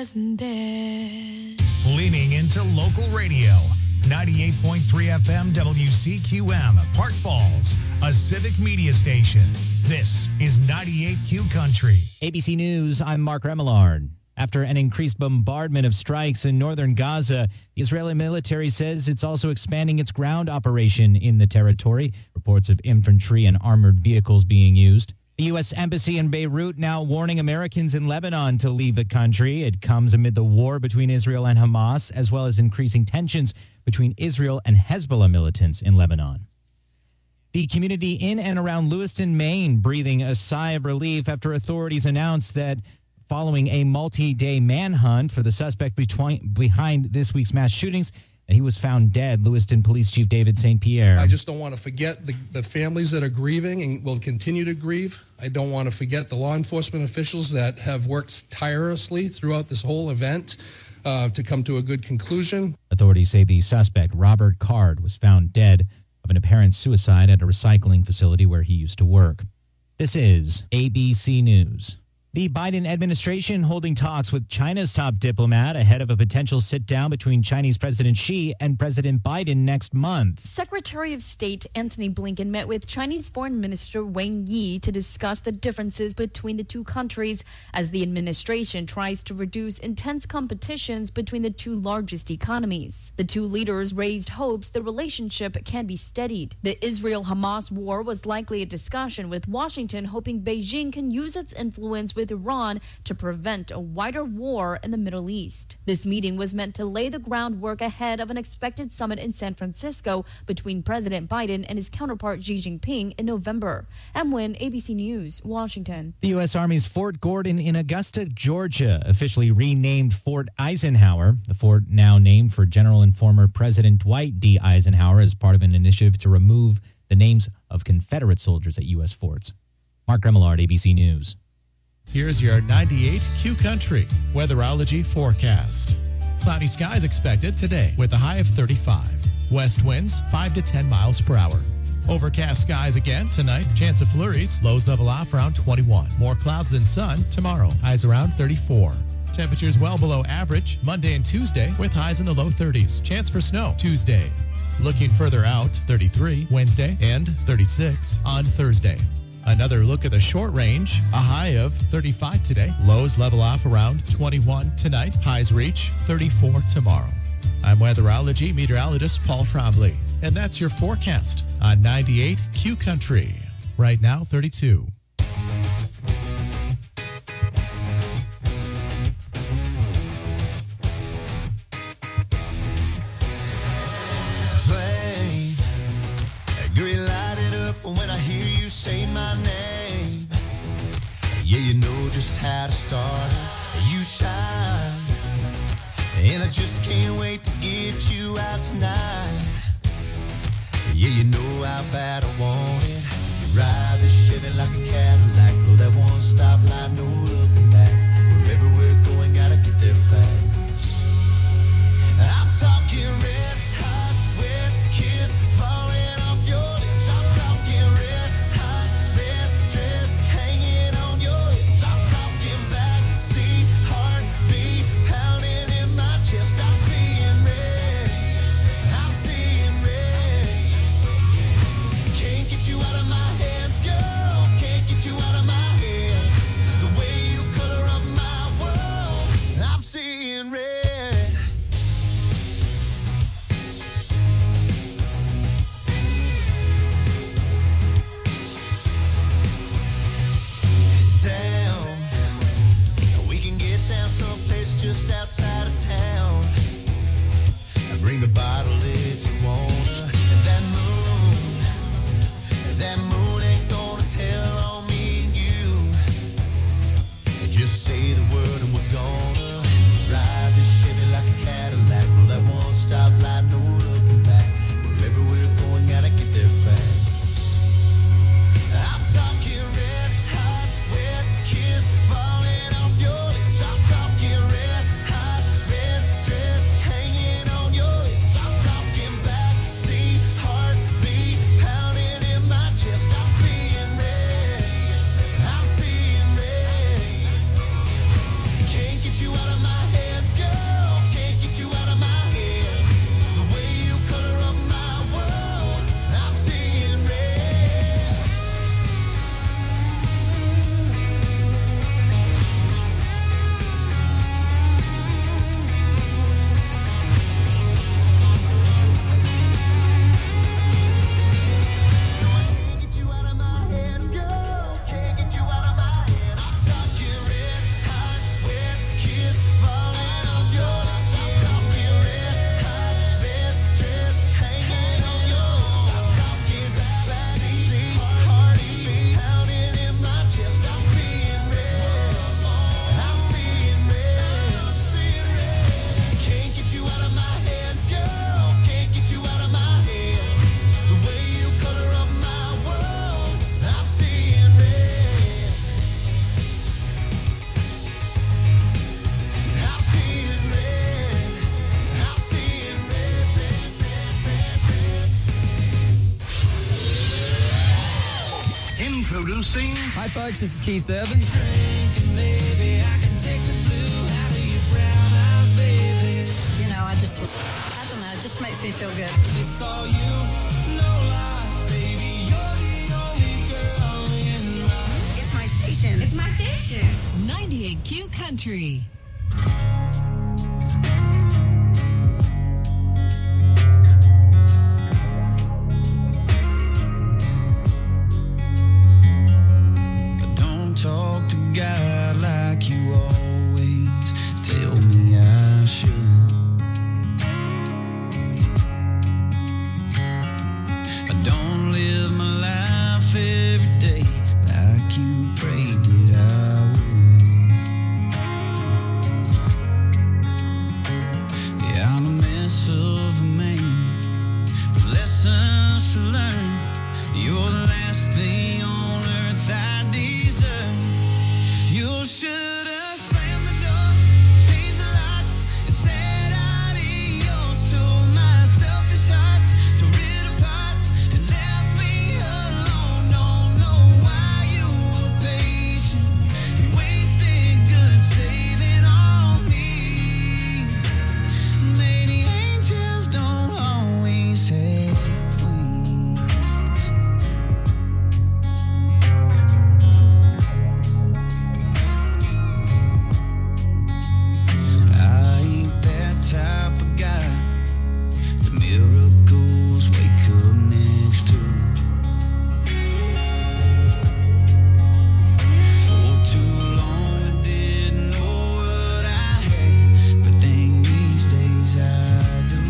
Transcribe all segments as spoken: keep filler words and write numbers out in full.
isn't dead. Leaning into local radio. ninety-eight point three F M W C Q M, Park Falls, a civic media station. This is ninety-eight Q Country. A B C News, I'm Mark Remillard. After an increased bombardment of strikes in northern Gaza, the Israeli military says it's also expanding its ground operation in the territory. Reports of infantry and armored vehicles being used. The U S Embassy in Beirut now warning Americans in Lebanon to leave the country. It comes amid the war between Israel and Hamas, as well as increasing tensions between Israel and Hezbollah militants in Lebanon. The community in and around Lewiston, Maine, breathing a sigh of relief after authorities announced that following a multi-day manhunt for the suspect between, behind this week's mass shootings, and he was found dead. Lewiston Police Chief David Saint Pierre. I just don't want to forget the, the families that are grieving and will continue to grieve. I don't want to forget the law enforcement officials that have worked tirelessly throughout this whole event uh, to come to a good conclusion. Authorities say the suspect, Robert Card, was found dead of an apparent suicide at a recycling facility where he used to work. This is A B C News. The Biden administration holding talks with China's top diplomat ahead of a potential sit-down between Chinese President Xi and President Biden next month. Secretary of State Antony Blinken met with Chinese Foreign Minister Wang Yi to discuss the differences between the two countries as the administration tries to reduce intense competitions between the two largest economies. The two leaders raised hopes the relationship can be steadied. The Israel-Hamas war was likely a discussion, with Washington hoping Beijing can use its influence with Iran to prevent a wider war in the Middle East. This meeting was meant to lay the groundwork ahead of an expected summit in San Francisco between President Biden and his counterpart Xi Jinping in November. Em Nguyen, A B C News, Washington. The U S. Army's Fort Gordon in Augusta, Georgia, officially renamed Fort Eisenhower. The fort, now named for General and former President Dwight D. Eisenhower, as part of an initiative to remove the names of Confederate soldiers at U S forts. Mark Remillard, A B C News. Here's your ninety-eight Q Country weatherology forecast. Cloudy skies expected today with a high of thirty-five. West winds five to ten miles per hour. Overcast skies again tonight. Chance of flurries. Lows level off around twenty-one. More clouds than sun tomorrow. Highs around thirty-four. Temperatures well below average Monday and Tuesday with highs in the low thirties. Chance for snow Tuesday. Looking further out, thirty-three Wednesday and thirty-six on Thursday. Another look at the short range, a high of thirty-five today. Lows level off around twenty-one tonight. Highs reach thirty-four tomorrow. I'm weatherology meteorologist Paul Trombley, and that's your forecast on ninety-eight Q Country. Right now, thirty-two. When I hear you say my name, yeah, you know just how to start. You shine, and I just can't wait to get you out tonight. Yeah, you know how bad I want it. You ride the Chevy like a Cadillac, go that one stop line, no looking back. Wherever we're going, gotta get there fast. I'm talking red hot, wet kiss falling off your lips. Out of my head, girl, can't get you out of my head. The way scene. Hi, folks. This is Keith Urban. Drinking, baby, I can take the blue out of your brown eyes, baby. You know, I just, I don't know, it just makes me feel good. It's all you, no lie, baby. You're the only girl in my... It's my station. It's my station. ninety-eight Q Country. Talk to God like you always tell me I should. I don't live my life every day like you prayed that I would. Yeah, I'm a mess of a man with lessons to learn. You're the last thing on earth I deserve. You should have slammed the door, changed the lock, and said adios to my selfish heart. Tore it apart and left me alone. Don't know why you were patient and wasted good saving on me. Maybe angels don't always have wings. I ain't that type of guy that miracles wake up next to. For too long I didn't know what I had, but dang, these days I do.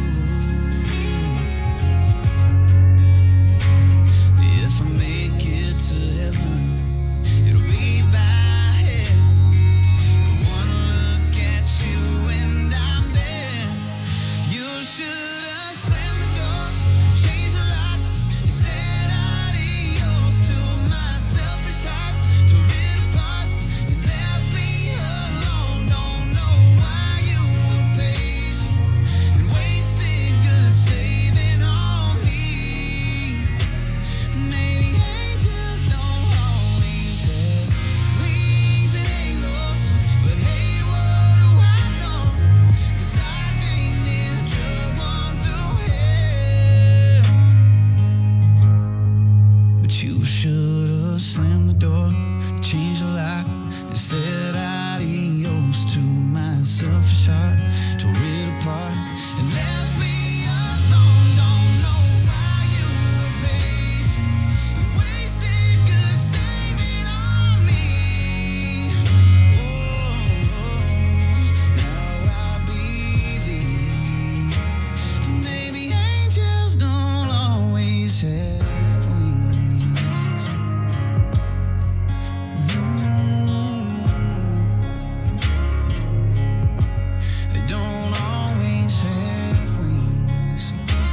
If I make it to heaven, it'll be by head. One look at you and I'm there. You should have slammed the door, changed the lock, and said adios to my selfish heart. Tore it apart and left me alone. Don't know why you were patient and wasted good saving on me. Maybe angels don't always have wings and halos, but hey, what do I know? 'Cause I ain't near drug one through hell. But you should have slammed the door, changed the lock, and said adios to my selfish heart. Tore it apart and left me alone. Don't know why you were patient and wasted good saving on me. Oh, now I believe maybe angels don't always have wings. They don't always have wings.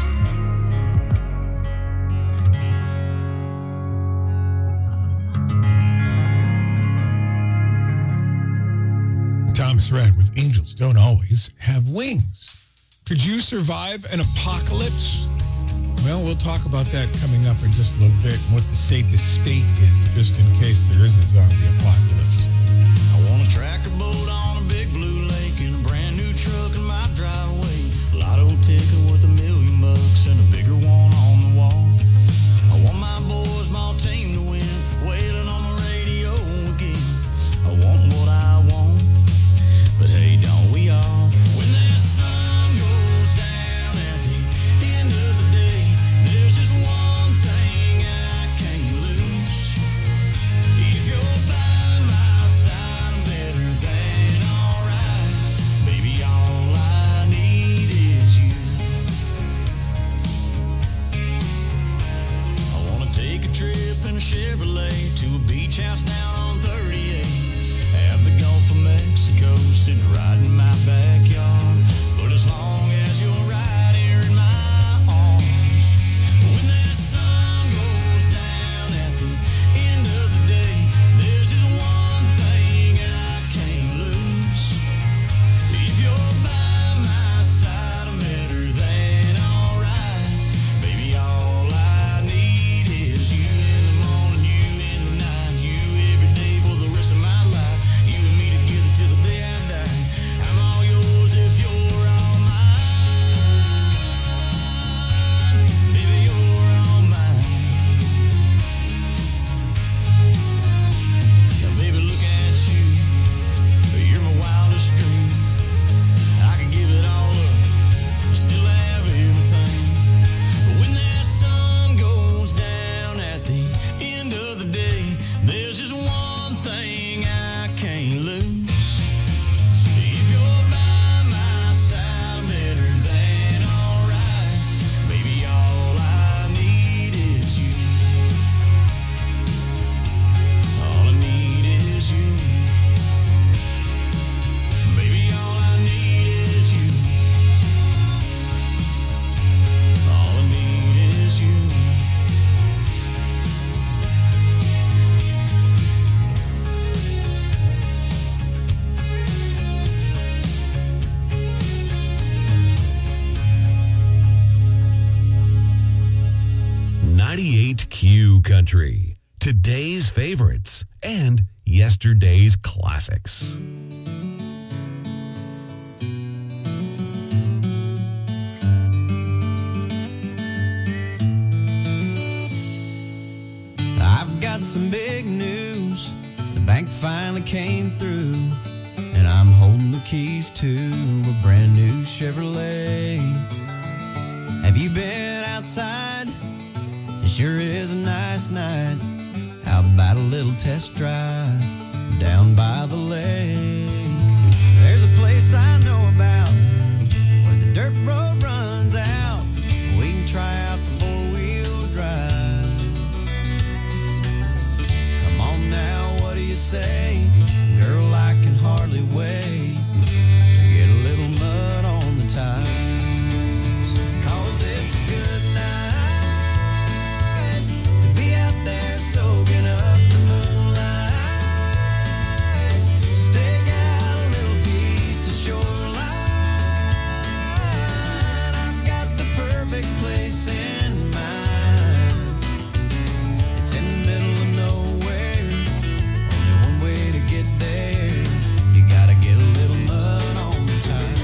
Thomas Rhett with Angels Don't Always Have Wings. Could you survive an apocalypse? Well, we'll talk about that coming up in just a little bit and what the safest state is, just in case there is a zombie apocalypse. I want a tractor boat on a big blue lake and a brand new truck in my driveway. Lotto ticket worth a million bucks and a bigger one on the wall. I want my boys, my team to win, wailing on the radio again. I want what I want, but hey, don't we all? When the sun goes down at the end of the day, there's just one thing I can't lose. If you're by my side, I'm better than alright. Baby, all I need is you. Q Country. Today's favorites and yesterday's classics. I've got some big news. The bank finally came through, and I'm holding the keys to a brand new Chevrolet. Have you been outside? It sure is a nice night. How about a little test drive down by the lake? There's a place I know about where the dirt road runs out. We can try out the four-wheel drive. Come on now, what do you say? Girl, I can hardly wait to get a little mud on the tires. Cause it's a good night to be out there soaking up the moonlight. Stake out a little piece of shoreline. I've got the perfect place in mind. It's in the middle of nowhere. Only one way to get there. You gotta get a little mud on the tires.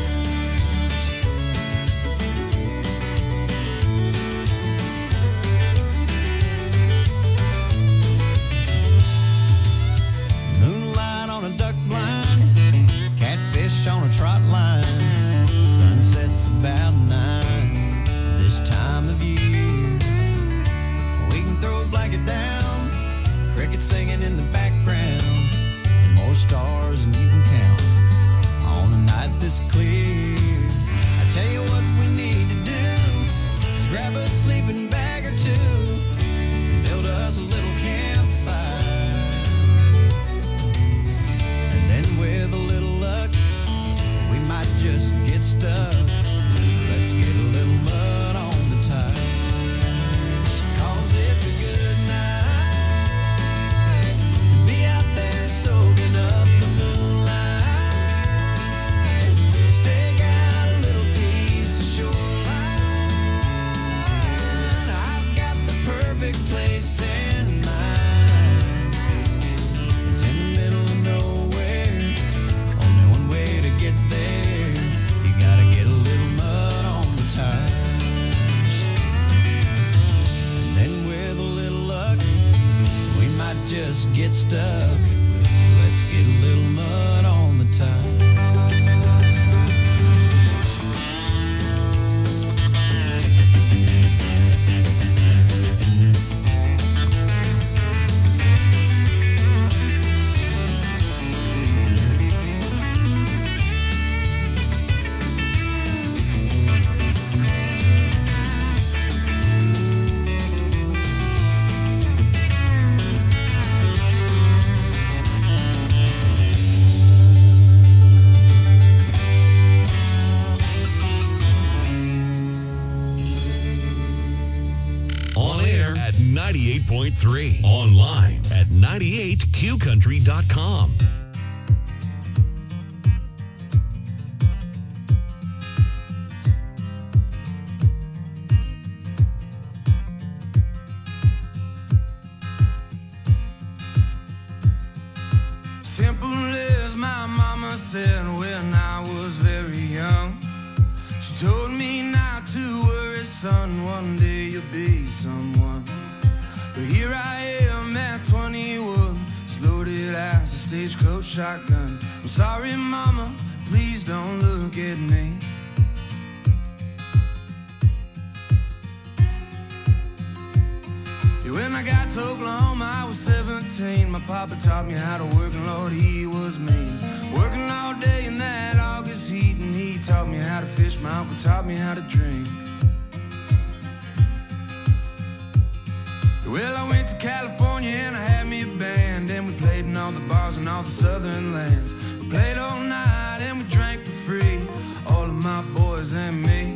Moonlight on a duck blind, catfish on a trot line. Sunset's about nine this time of year. We can throw a blanket down, crickets singing in the background, and more stars than you can count on a night this clear. I tell you what we need to do is grab a sleeping bag or two and build us a little campfire. And then with a little luck, we might just get stuck. Let's get a little mud on the tires. Cause it's a good night to be out there soaking up the moonlight. Stake out a little piece of shoreline. I've got the perfect place in mind. It's in the middle of nowhere. Only one way to get there. You gotta get a little mud on the tires. And then with a little luck, we might just get stuck. Let's get a little mud on the tires. On air at ninety-eight point three. Online at ninety-eight q country dot com. Simple as my mama said when I was very young. She told me not to worry, son, one day you'll be someone. But here I am at twenty-one, as loaded as a stagecoach shotgun. I'm sorry, mama, please don't look at me. Yeah, when I got to Oklahoma, I was seventeen. My papa taught me how to work, and Lord, he was mean. Working all day in that August heat, and he taught me how to fish. My uncle taught me how to drink. Well, I went to California and I had me a band, and we played in all the bars in all the southern lands. We played all night and we drank for free, all of my boys and me.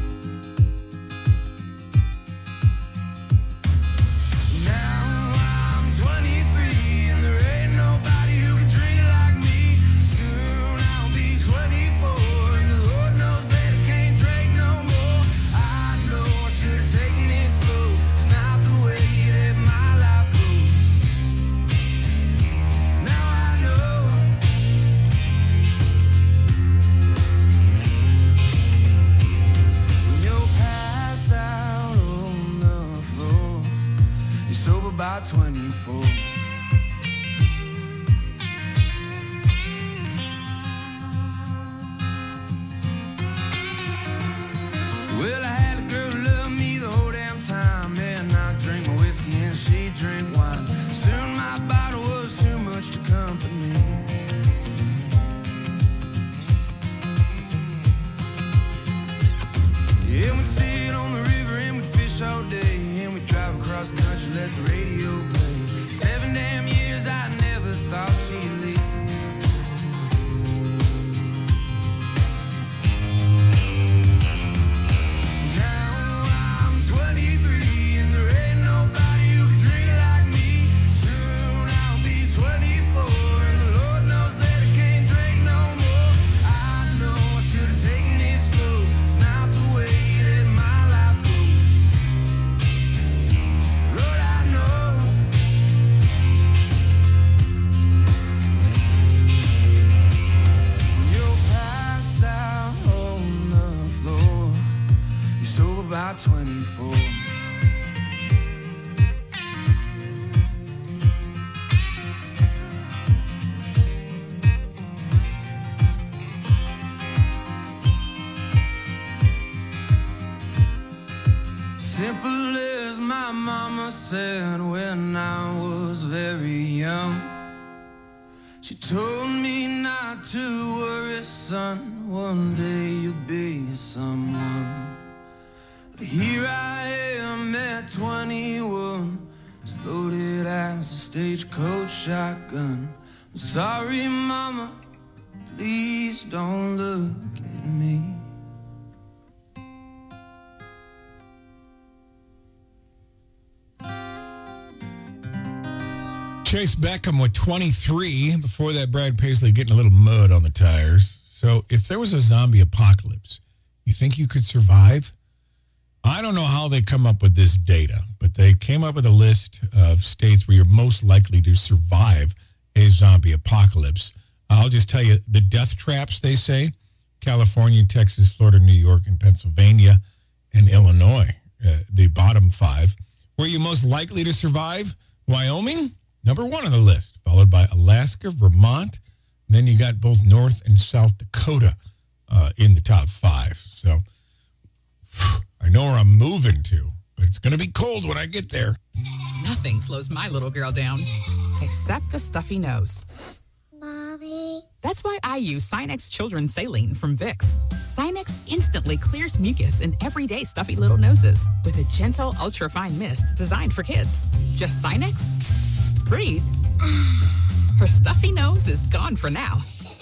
Now I'm twenty-three and there ain't nobody who can drink like me. Soon I'll be twenty-four and the Lord knows that I can't drink no more. I know I should have taken it slow. It's not the way that my cross country, let the radio play. Seven damn years, I never thought she'd leave. twenty-four. Simple as my mama said when I was very young. She told me not to worry, son, one day you'll be someone. Here I am at twenty-one, as loaded as a stagecoach shotgun. I'm sorry, mama, please don't look at me. Chase Beckham with twenty-three. Before that, Brad Paisley getting a little mud on the tires. So if there was a zombie apocalypse, you think you could survive? I don't know how they come up with this data, but they came up with a list of states where you're most likely to survive a zombie apocalypse. I'll just tell you the death traps, they say: California, Texas, Florida, New York, and Pennsylvania, and Illinois, uh, the bottom five. Where you're most likely to survive? Wyoming, number one on the list, followed by Alaska, Vermont. And then you got both North and South Dakota uh, in the top five. So I know where I'm moving to, but it's going to be cold when I get there. Nothing slows my little girl down, except a stuffy nose. Mommy. That's why I use Sinex Children's Saline from Vicks. Sinex instantly clears mucus in everyday stuffy little noses with a gentle, ultra-fine mist designed for kids. Just Sinex? Breathe. Her stuffy nose is gone for now.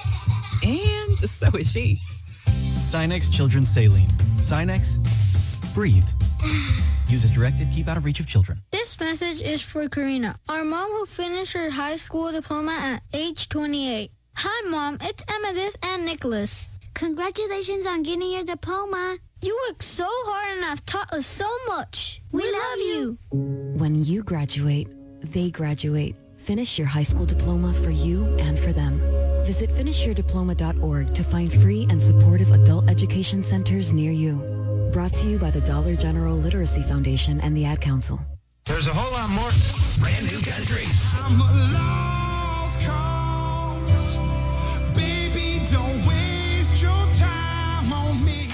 And so is she. Sinex Children's Saline. Sinex, breathe. Use as directed. Keep out of reach of children. This message is for Karina, our mom who finished her high school diploma at age twenty-eight. Hi, Mom. It's Emmettith and Nicholas. Congratulations on getting your diploma. You worked so hard and have taught us so much. We, we love, love you. When you graduate, they graduate. Finish your high school diploma for you and for them. Visit finish your diploma dot org to find free and supportive adult education centers near you. Brought to you by the Dollar General Literacy Foundation and the Ad Council. There's a whole lot more. Brand new country. I'm a lost cause. Baby, don't waste your time on me.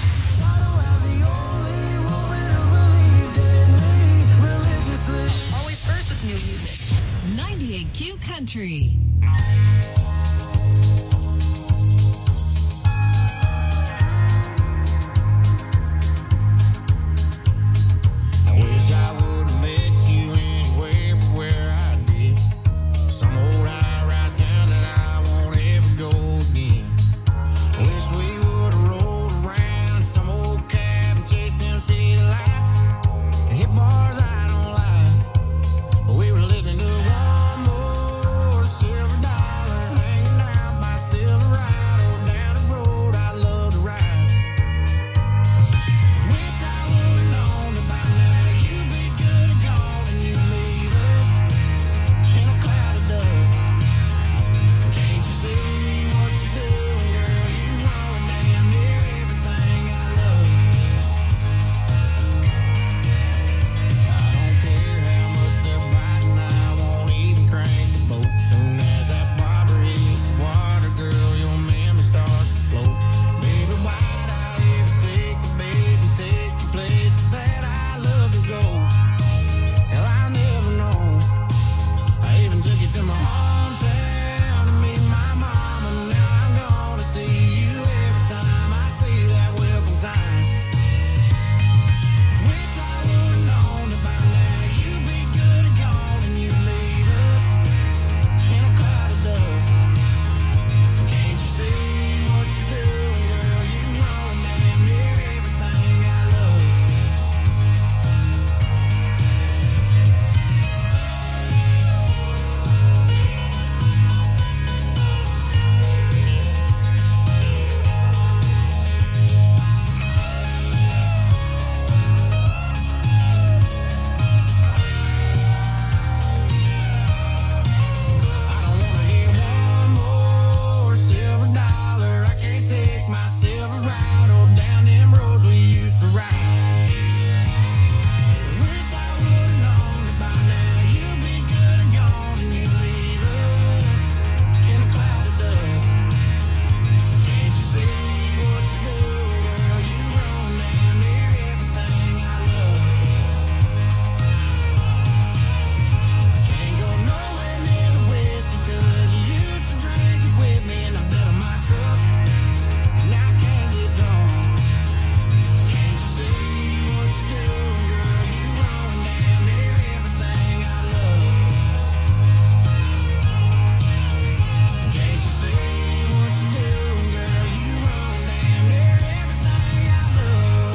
Always first with new music. ninety-eight Q Country. I wish I would have met you anywhere but where I did. Some old ever ride on down them roads we used to ride. Wish I would've known that by now you'd be good and gone and you'd leave us in a cloud of dust. Can't you see what you do, girl? You run down near everything I love. Can't go nowhere near the whiskey 'cause you used to drink it with me and I bet on my truck. And I can't get drunk. Can't you see what you do, girl? You run down near everything I love. Can't you see what you do, girl? You run down near everything I love.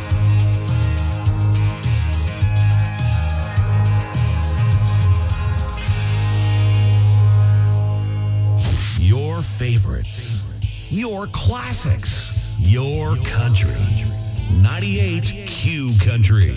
Your favorites, your classics, your country. ninety-eight Q Country.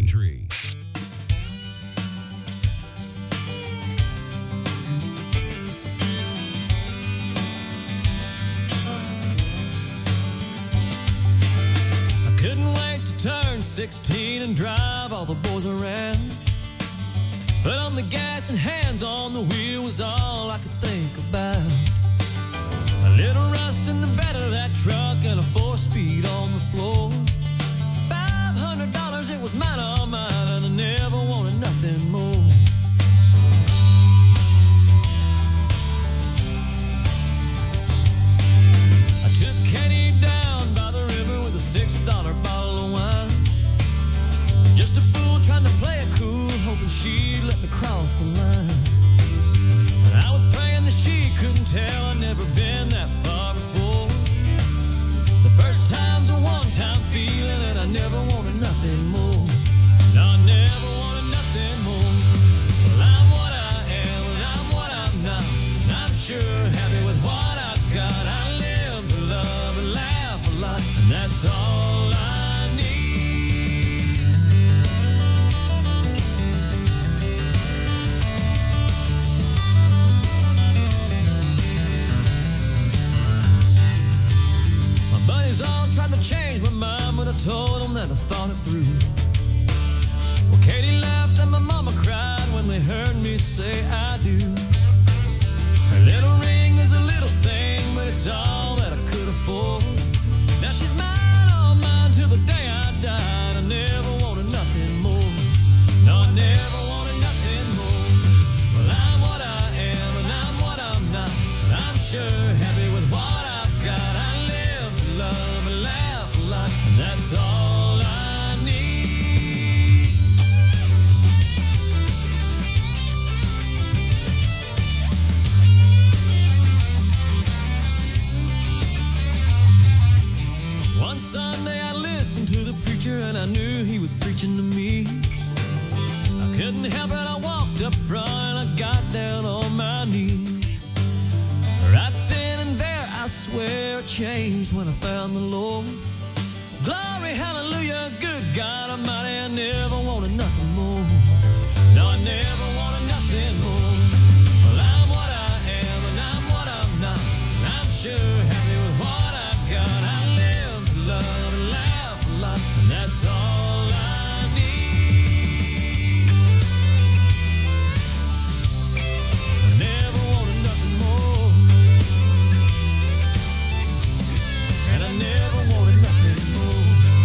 I couldn't wait to turn sixteen and drive all the boys around. Foot on the gas and hands on the wheel was all I could think about. A little rust in the bed of that truck and a four-speed on the floor. Five hundred dollars, it was mine, all mine, and I never wanted nothing more. I took Kenny down by the river with a six-dollar bottle of wine. Just a fool trying to play it cool, hoping she'd let me cross the line. And I was praying that she couldn't tell I'd never been that far before. The first time's a one-time feeling, and I never wanted nothing more. No, I never wanted nothing more. Well, I'm what I am, and I'm what I'm not. And I'm sure happy with what I've got. I live to love and laugh a lot, and that's all I need. My buddies all tried to change my mind, but I told them that I thought it through. Well, Katie laughed and my mama cried when they heard me say I do. Her little ring is a little thing, but it's all that I could afford. Now she's mine, all mine, till the day I died. I never wanted nothing more. No, I never wanted nothing more. Well, I'm what I am, and I'm what I'm not. And I'm sure happy with what I've got. I live to love and laugh a lot, and that's all I need. One Sunday I listened to the preacher and I knew he was preaching to me. I couldn't help it, I walked up front and I got down on my knees. Right then and there I swear it changed when I found the Lord. Glory, hallelujah, good God Almighty, I never wanted nothing more. No, I never wanted nothing more. Well, I'm what I am and I'm what I'm not. And I'm sure happy with what I've got. I live to love and laugh a lot, and that's all I need. I never wanted nothing more. And I never wanted nothing more.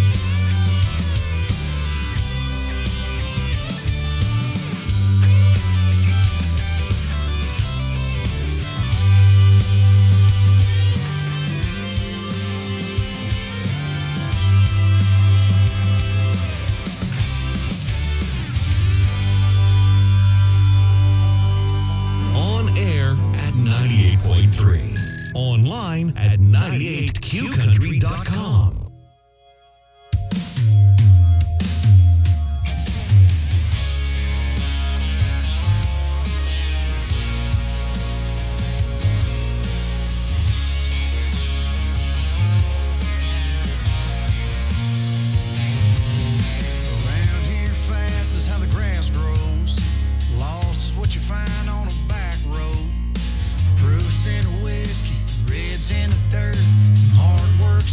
On air at ninety-eight point three. Online at ninety-eight q country dot com. Around here fast is how the grass grows. Lost is what you find on a back road. Proofs in a whiskey, reds in the dirt. Hard work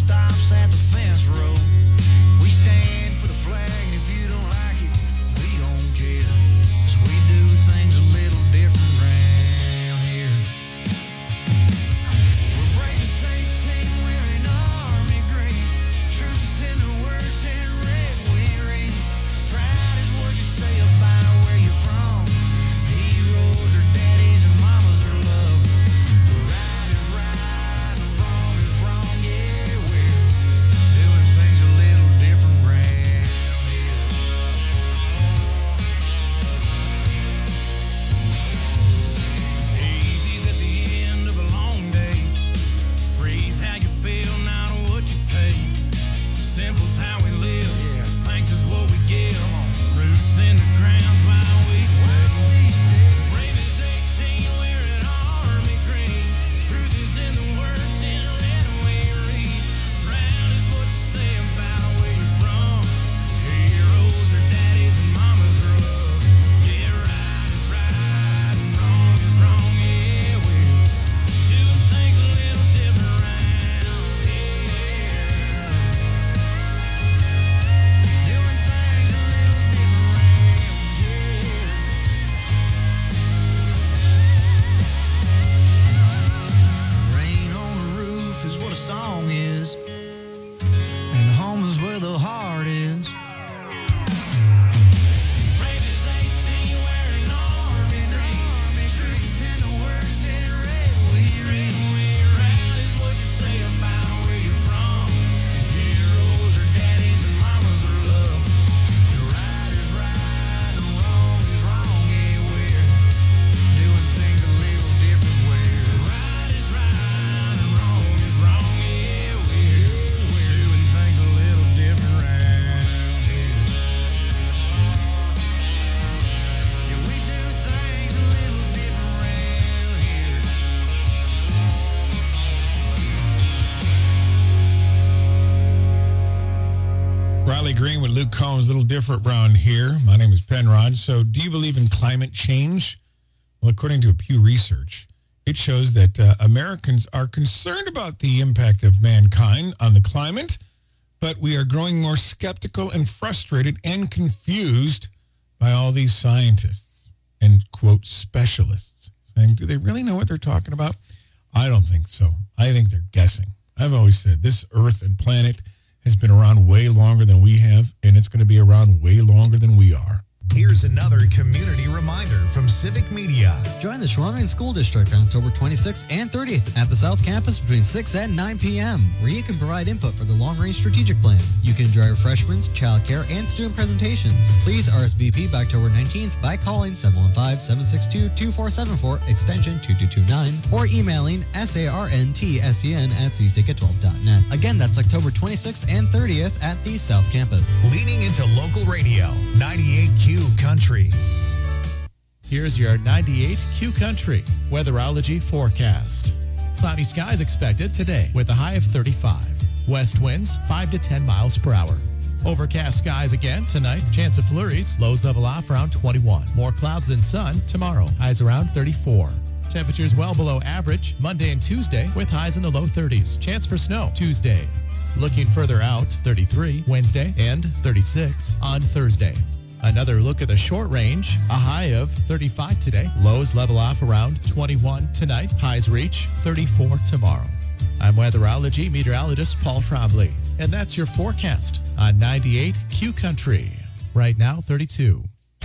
Molly Green with Luke Combs. A little different around here. My name is Penrod. So do you believe in climate change? Well, according to a Pew Research, it shows that uh, Americans are concerned about the impact of mankind on the climate, but we are growing more skeptical and frustrated and confused by all these scientists and, quote, specialists saying, do they really know what they're talking about? I don't think so. I think they're guessing. I've always said this Earth and planet has been around way longer than we have, and it's going to be around way longer than we are. Here's another community reminder from Civic Media. Join the Shawangan School District on October twenty-sixth and thirtieth at the South Campus between six and nine p.m., where you can provide input for the long-range strategic plan. You can enjoy refreshments, childcare, and student presentations. Please R S V P by October nineteenth by calling seven one five, seven six two, two four seven four, extension two two two nine, or emailing sarntsen at c stick at twelve dot net. Again, that's October twenty-sixth and thirtieth at the South Campus. Leaning into local radio, ninety-eight Q Country. Here's your ninety-eight Q Country weatherology forecast. Cloudy skies expected today with a high of thirty-five. West winds five to ten miles per hour. Overcast skies again tonight. Chance of flurries. Lows level off around twenty-one. More clouds than sun tomorrow. Highs around thirty-four. Temperatures well below average Monday and Tuesday with highs in the low thirties. Chance for snow Tuesday. Looking further out, thirty-three Wednesday and thirty-six on Thursday. Another look at the short range, a high of thirty-five today. Lows level off around twenty-one tonight. Highs reach thirty-four tomorrow. I'm weatherology meteorologist Paul Trombley, and that's your forecast on ninety-eight Q Country. Right now, thirty-two.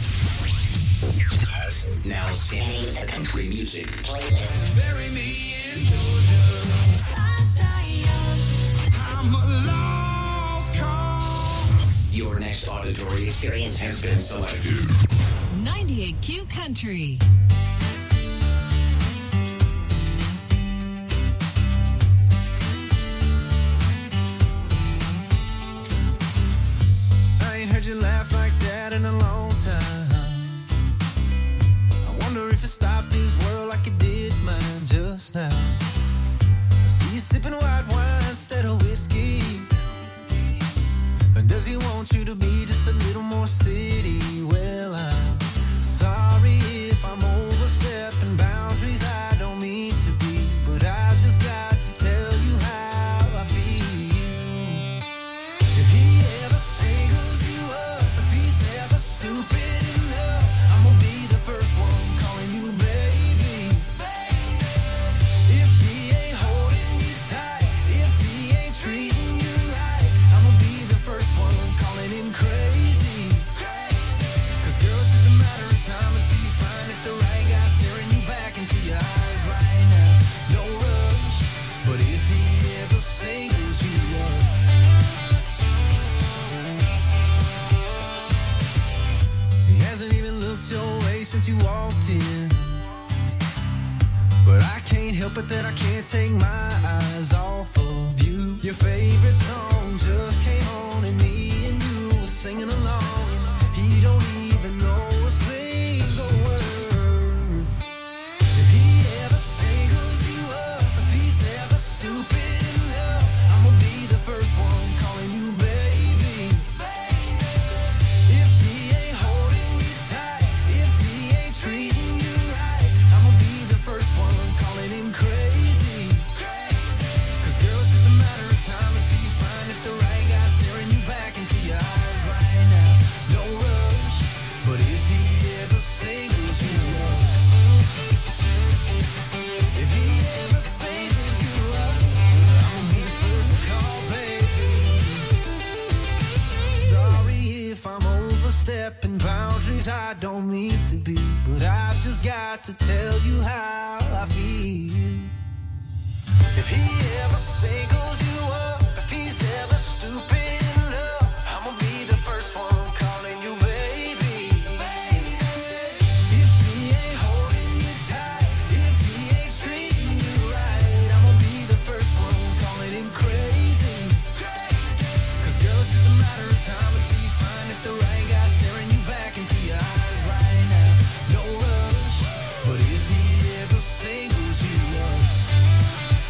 Now singing the country music playlist. Bury me in Georgia. I'm a lost cause. Your next auditory experience has been selected. ninety-eight Q Country. I ain't heard you laugh like that in a long time. I wonder if it stopped this world like it did mine just now. I see you sipping white wine instead of whiskey. Or does he want you to be just a little more city? Well, I'm sorry if I'm overstepping boundaries I don't mean to be, but I just got to tell you how I feel. If he ever singles you up, if he's ever stupid enough, I'm gonna be the first one calling you baby. If he ain't holding you tight, if he ain't treating you right, I'm gonna be the first one calling him crazy. Cause girl, it's just a matter of time until you find that the right guy staring you back into your eyes right now. No rush, but if he ever singles you up, he hasn't even looked your way since you walked in. But I can't help it that I can't take my eyes off of you. Your favorite song just came on and me and you were singing along. He don't even know a single word. If he ever singles you up, if he's ever stupid enough, I'm gonna be the first one calling you baby. If he ain't holding you tight, if he ain't treating you right, I'm gonna be the first one calling him crazy. Cause girl, it's just a matter of time until you find that the right guy staring you back into your eyes right now. No rush, but if he ever singles you up, if he ever singles you up, I'm gonna be the first to call baby. Sorry if I'm overstepping boundaries I don't mean to be, but I've just got to tell you how I feel. If he ever singles you up, if he's ever stupid enough, I'm gonna be the first one calling you baby. If he ain't holding you tight, if he ain't treating you right, I'm gonna be the first one calling him crazy. Cause girl, it's just a matter of time until you find that the right guy staring you back into your eyes right now. No rush, but if he ever singles you up,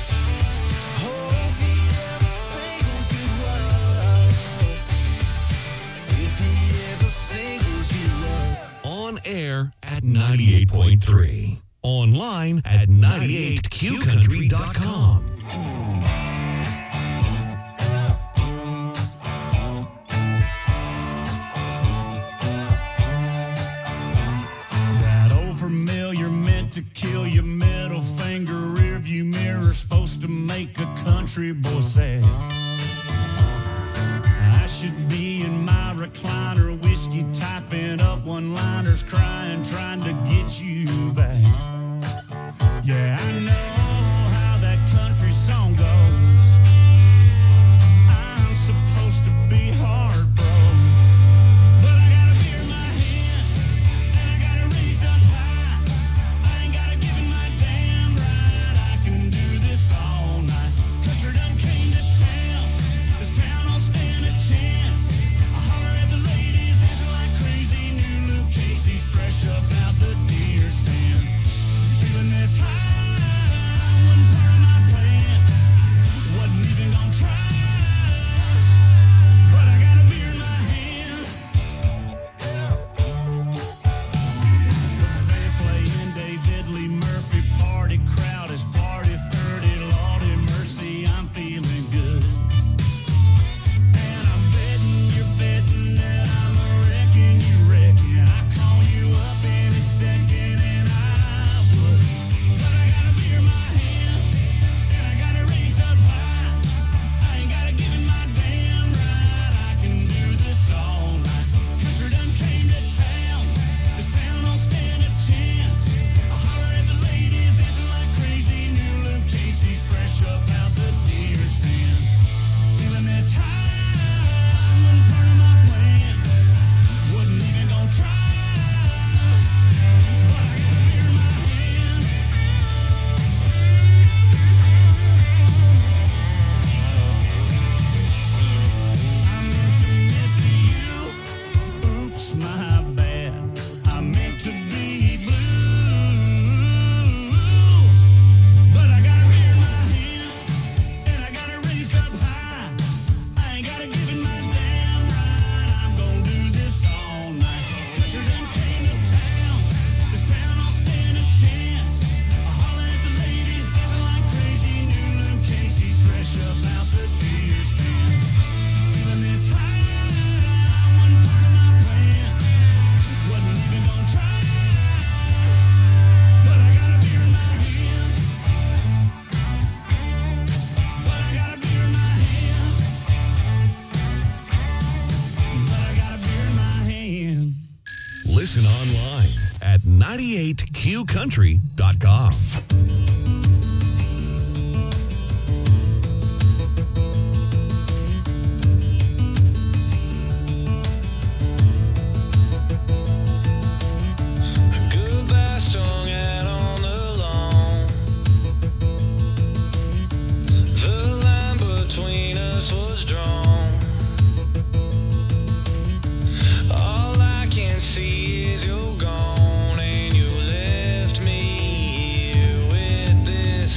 oh, if he ever singles you up, at ninety-eight point three. Online at ninety-eight q country dot com. That old familiar meant to kill your middle finger rearview mirror, supposed to make a country boy sad. I should be in my recliner, whiskey typing up one-liners, crying, trying to get you back. Yeah, I know how that country song goes. I'm supposed to be hard, bro, but I got a beer in my hand, and I got it raised up high. I ain't gotta give it my damn right. I can do this all night. Country done came to town. This town don't stand a chance. I holler at the ladies, dancing like crazy. New Luke Casey's fresh up out the deer stand. Feeling this high, wasn't part of my plan. Wasn't even gonna try, but I got a beer in my hand. The band's playing David Lee Murphy, party crowd is party thirty. Lordy mercy, I'm feeling good. And I'm betting you're betting that I'm a wrecking you wrecking. I call you up any second and I would. But I got a beer in my hand, and I got it raised up high. I ain't gotta give it my damn right. I can do this all night. Country done came to town. This town don't stand a chance. I holler at the ladies, dancing like crazy. New Luke Casey's fresh up out the deer stand. Feeling this high, wasn't part of my plan. Wasn't even gonna try, but I got a beer in my hand. I meant to miss you. Oops, my bad. I meant to be blue, but I got a beer in my hand, and I got it raised up high. I ain't gotta give it my damn right. I'm gonna do this all night. Country done came to town. This town don't stand a chance. I holler at the ladies, dancing like crazy. New Luke Casey's fresh up out the deer stand. Feeling this high, wasn't part of my plan. Wasn't even gonna try, but I got a beer in my hand. But I got a beer in my hand. But I got a beer in my hand. Listen online at ninety-eight q country dot com. Goodbye strung out on the lawn. The line between us was drawn. All I can see is you're gone, and you left me here with this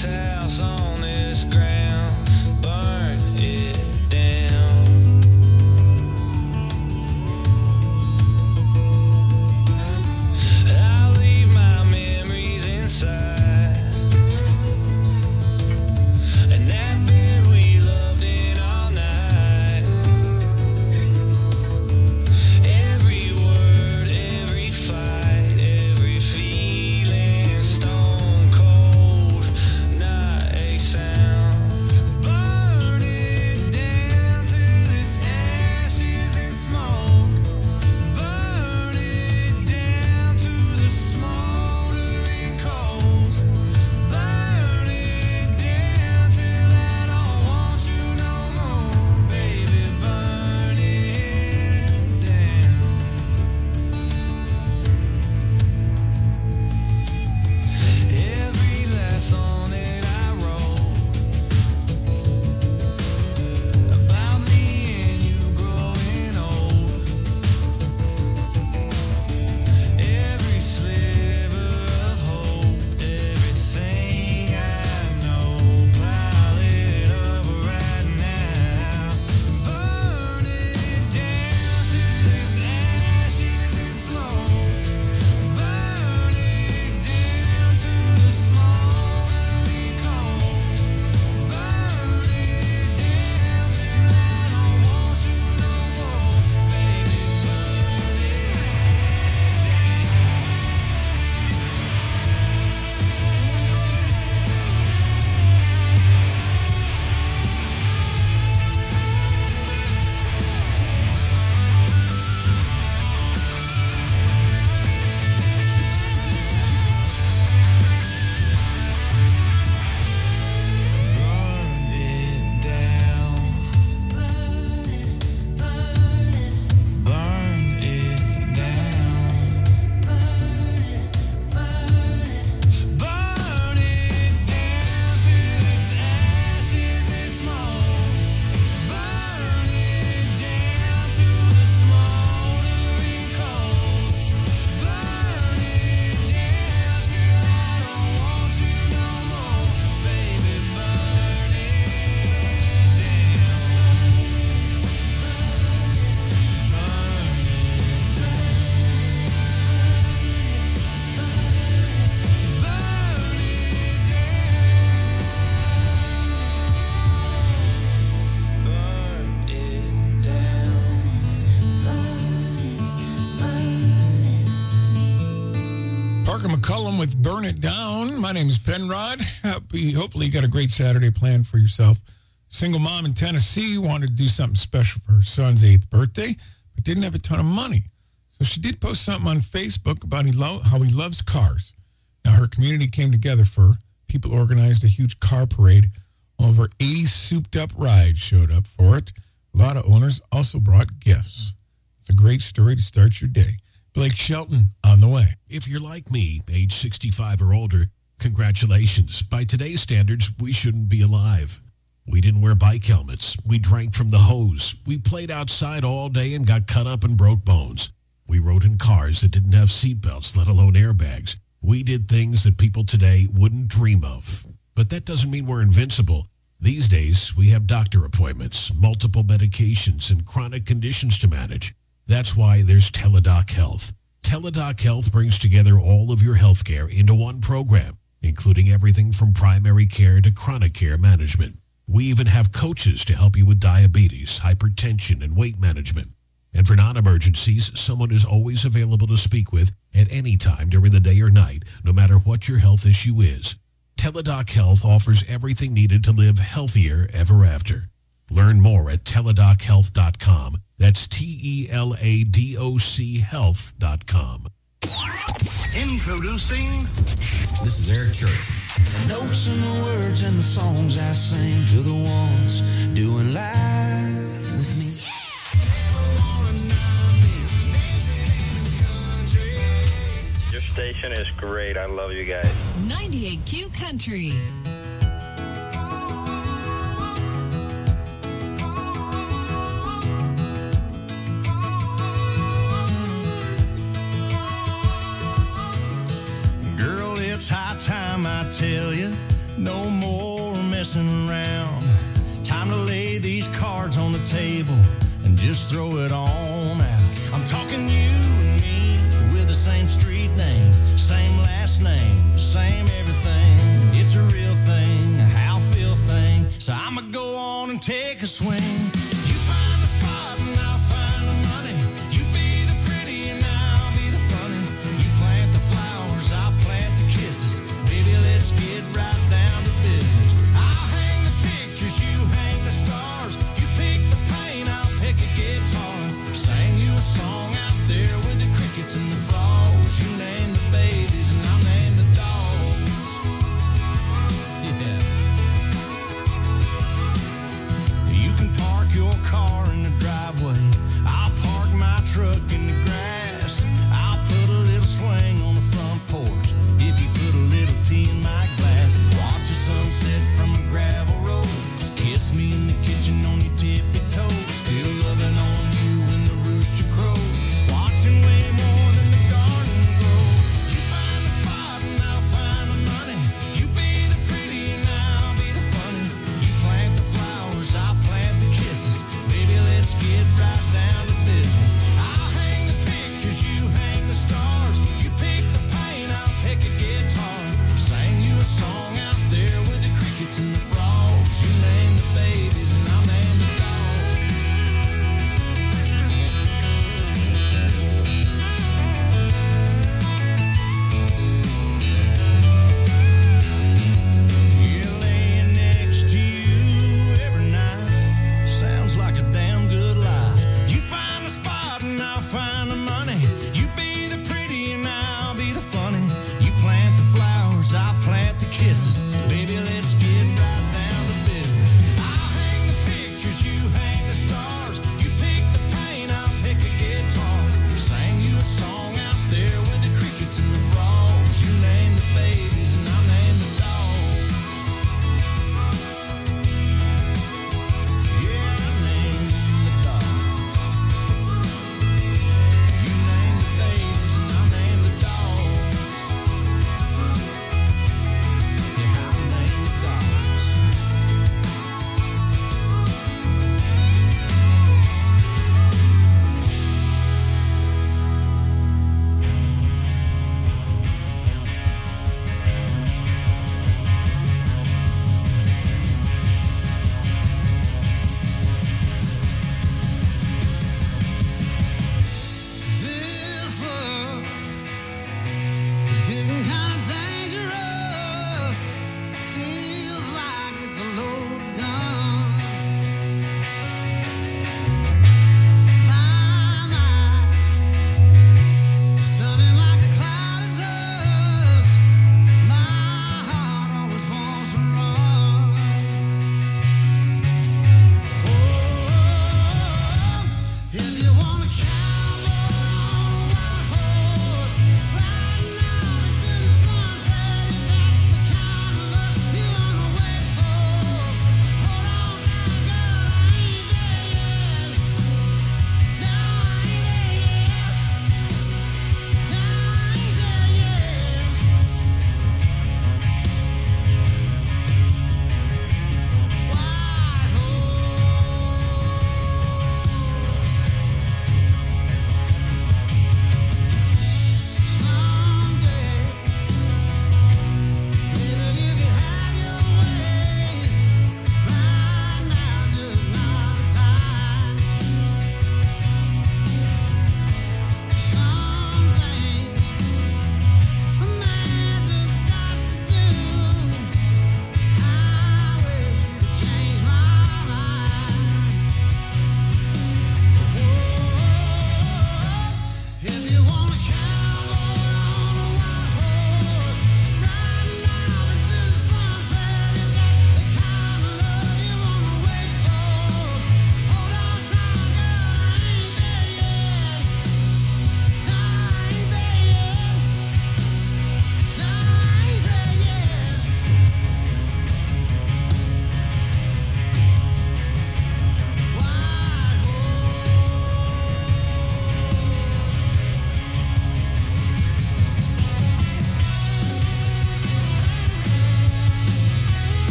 McCullum with Burn It Down. My name is Penrod. Happy, hopefully you got a great Saturday planned for yourself. Single mom in Tennessee wanted to do something special for her son's eighth birthday, but didn't have a ton of money. So she did post something on Facebook about he lo- how he loves cars. Now, her community came together for her. People organized a huge car parade. Over eighty souped-up rides showed up for it. A lot of owners also brought gifts. It's a great story to start your day. Blake Shelton on the way. If you're like me, age sixty-five or older, congratulations. By today's standards, we shouldn't be alive. We didn't wear bike helmets. We drank from the hose. We played outside all day and got cut up and broke bones. We rode in cars that didn't have seatbelts, let alone airbags. We did things that people today wouldn't dream of. But that doesn't mean we're invincible. These days, we have doctor appointments, multiple medications, and chronic conditions to manage. That's why there's Teladoc Health. Teladoc Health brings together all of your health care into one program, including everything from primary care to chronic care management. We even have coaches to help you with diabetes, hypertension, and weight management. And for non-emergencies, someone is always available to speak with at any time during the day or night, no matter what your health issue is. Teladoc Health offers everything needed to live healthier ever after. Learn more at teladoc health dot com. That's T E L A D O C health dot com. Introducing. This is Eric Church. The notes and the words and the songs I sing to the ones doing live with me. Your station is great. I love you guys. ninety-eight Q Country. Girl, it's high time I tell you, no more messing around. Time to lay these cards on the table and just throw it on out. I'm talking you and me with the same street name, same last name, same everything. It's a real thing, a how feel thing. So I'ma go on and take a swing. You find the spot and I'll find the money. You be the pretty and I'll be the funny. You plant the flowers, I'll plant the kisses. Baby, let's get right down to business. I'll hang the pictures, you hang the stars. You pick the paint, I'll pick a guitar. Sing you a song out there with the crickets and the frogs. You name the babies and I'll name the dogs. Yeah. You can park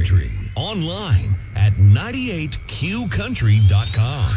Country. Online at ninety-eight q country dot com.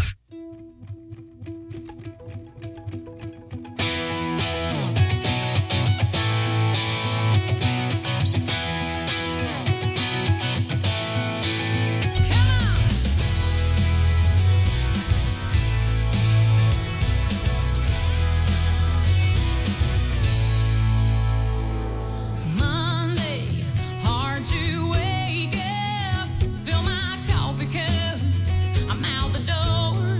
Fill my coffee cup. I'm out the door.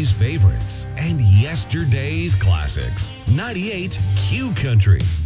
today's favorites and yesterday's classics. ninety-eight Q Country.